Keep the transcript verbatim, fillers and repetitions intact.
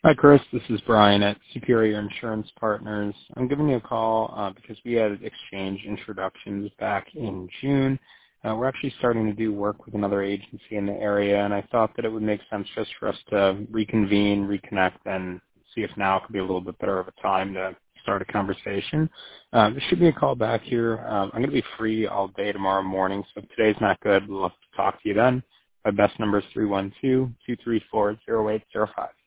Hi, Chris. This is Brian at Superior Insurance Partners. I'm giving you a call uh, because we had exchanged introductions back in June. Uh, we're actually starting to do work with another agency in the area, and I thought that it would make sense just for us to reconvene, reconnect, and see if now could be a little bit better of a time to start a conversation. Uh, there should be a call back here. Um, I'm going to be free all day tomorrow morning, so if today's not good, we'll have to talk to you then. My best number is three one two, two three four, zero eight zero five.